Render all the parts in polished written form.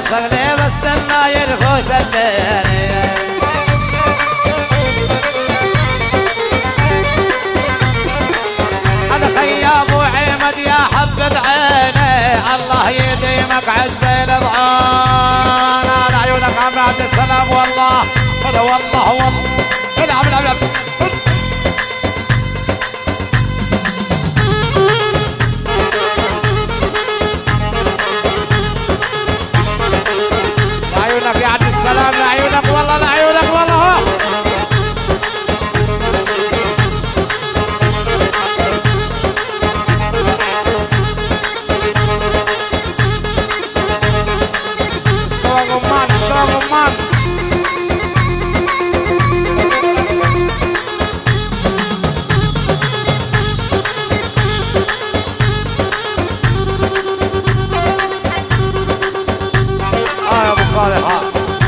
صغلي بستنى يلفوس الدنيا. يا ابو عمد يا حبة عيني الله يديمك عزين ضعان. على عيونك عم عبد السلام والله هذا والله العب العب العب. لعيونك يا عبد السلام لعيونك والله لعيونك والله. يا ابو صالح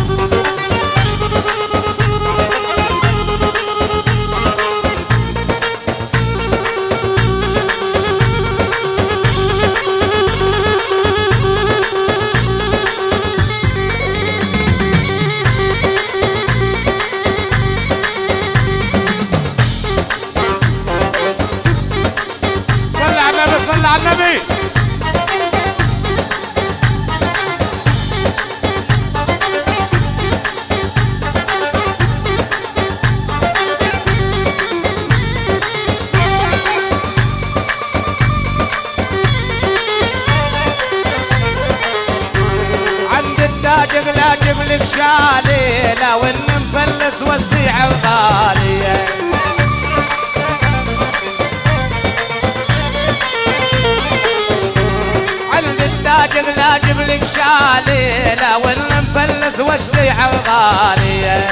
صل على النبي صل على النبي. لا جبلك شالي لو ان مفلس والسيعة الغالية. عند التاجر لا جبلك شالي لو ان مفلس والسيعة الغالية.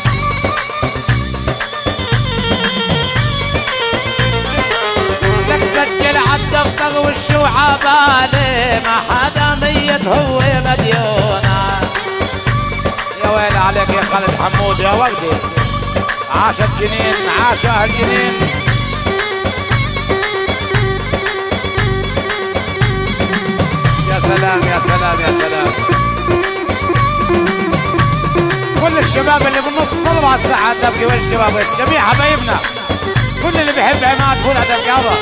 لك سجل عالدفتر والشوعة بالي ما حدا ميت هو مديونة. يا ويلي عليك يا خالد حمود يا وردي. عاش الجنين عاش الجنين. يا سلام يا سلام يا سلام. كل الشباب اللي بالنص طلبوا على الساحة تبكي وين الشباب جميع حبايبنا كل اللي بيحب عماد فولها تبقى.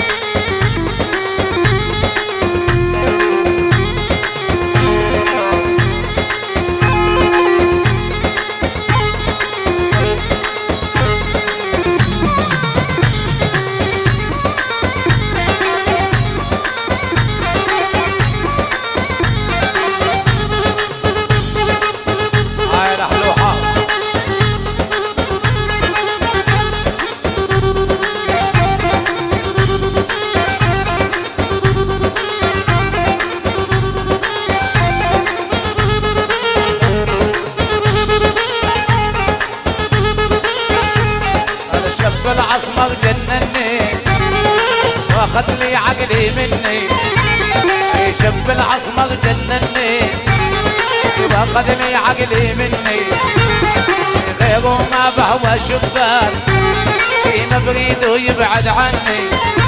العصمر جنني واخذ لي عقلي مني. شب العصمر جنني واخذ لي عقلي مني. غيره ما بهوى شبان في مبريده يبعد عني.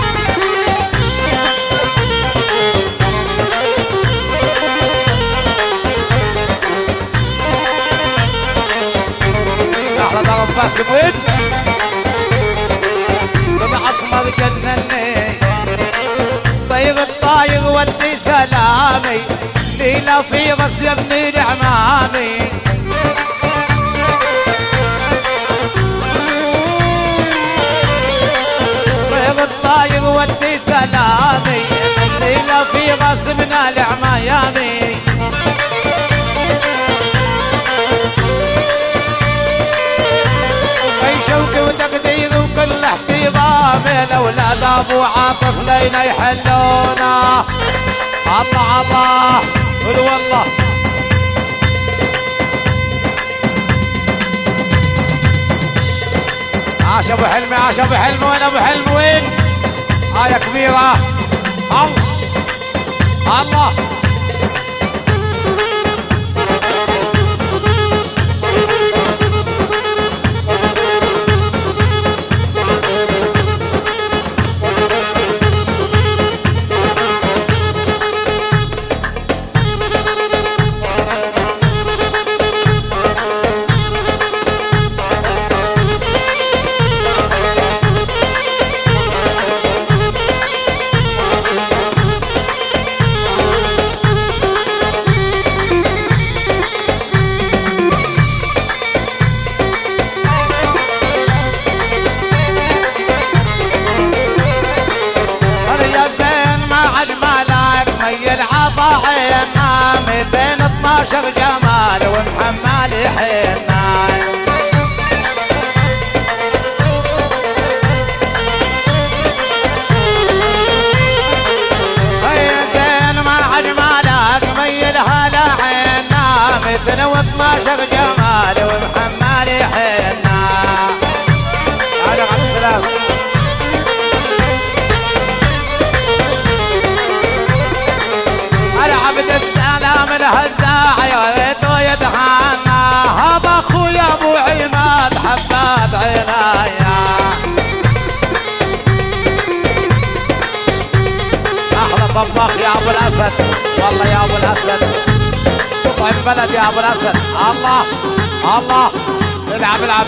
احلى ضرب فاس وين العصمر جنني. طير الطاير ودي سلامي ليلة في رس يا ابن العمامي. طير الطاير ودي سلامي ليلة في رس ابن العمامي. اي شوقي وتقدير وكل احترامي الاولاد ابو عاطف لينا يحلونا. الله الله قول والله. عاش ابو حلمي عاش ابو حلمي. وين ابو حلمي وين؟ يا كبيره. الله الله. الله عينا 212 جمال ومحمل حنا. يا زين ما عجمالك ميلها لعينا 212 جمال ومحمل حنا. هذا على السلام. العبد السلام الهزاع يا ريته يتهنى. هذا اخويا ابو عماد حبات عنايا. احلى طباخ يا ابو الاسد والله يا ابو الاسد. طيب بلد يا ابو الاسد. الله الله العب العب.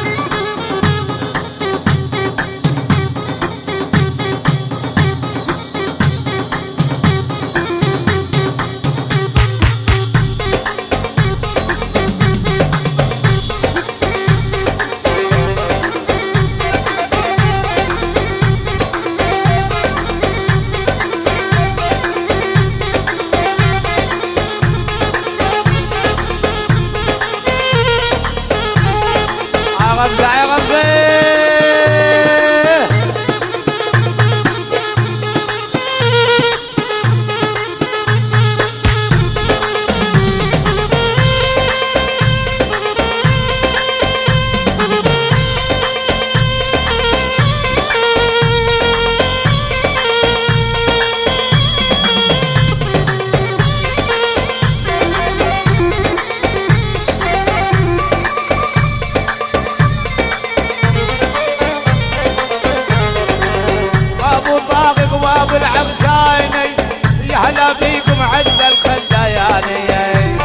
غمزة يا غمزة. وابو العبسايني يا هلا بيكم عز الخدياني.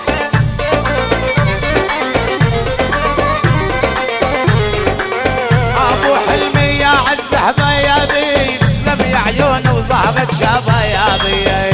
ابو حلمي يا عز حبايبي تسلم يا عيون وصاحبك شبايبي.